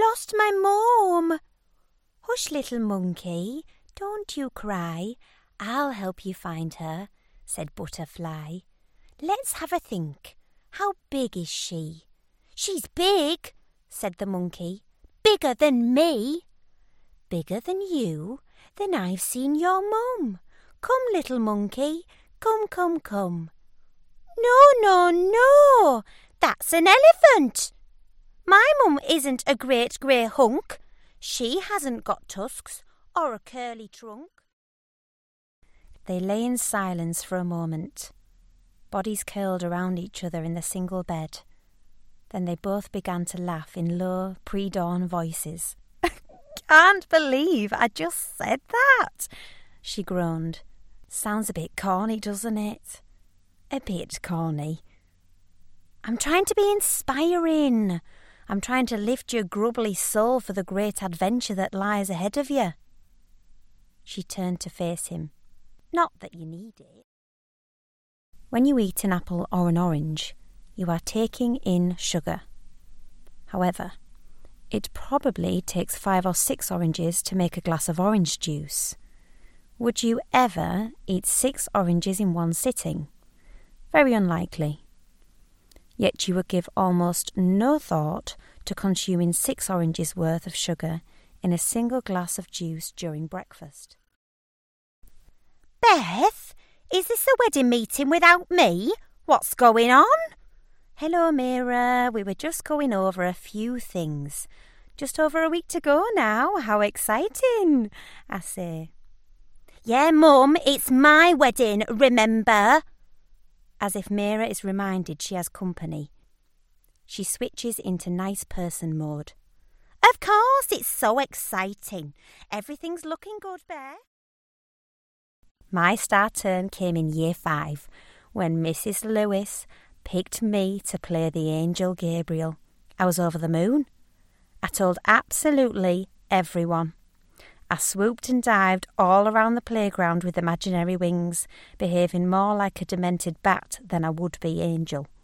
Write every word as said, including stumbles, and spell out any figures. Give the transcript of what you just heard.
lost my mum." "Hush, little monkey, don't you cry. I'll help you find her," said Butterfly. "Let's have a think. How big is she?" "She's big," said the monkey. "Bigger than me." "Bigger than you? Then I've seen your mum. Come, little monkey, come, come, come." "No, no, no, that's an elephant. My mum isn't a great grey hunk. She hasn't got tusks or a curly trunk." They lay in silence for a moment, bodies curled around each other in the single bed. Then they both began to laugh in low, pre-dawn voices. "Can't believe I just said that," she groaned. "Sounds a bit corny, doesn't it?" "A bit corny." "I'm trying to be inspiring. I'm trying to lift your grubbly soul for the great adventure that lies ahead of you." She turned to face him. "Not that you need it." When you eat an apple or an orange, you are taking in sugar. However, it probably takes five or six oranges to make a glass of orange juice. Would you ever eat six oranges in one sitting? Very unlikely. Yet you would give almost no thought to consuming six oranges worth of sugar in a single glass of juice during breakfast. "Beth, is this a wedding meeting without me? What's going on?" "Hello, Mira. We were just going over a few things. Just over a week to go now. How exciting," I say. "Yeah, Mum, it's my wedding, remember?" As if Mira is reminded she has company. She switches into nice person mode. "Of course, it's so exciting. Everything's looking good, Bear." My star turn came in year five, when Missus Lewis picked me to play the angel Gabriel. I was over the moon. I told absolutely everyone. I swooped and dived all around the playground with imaginary wings, behaving more like a demented bat than a would-be angel.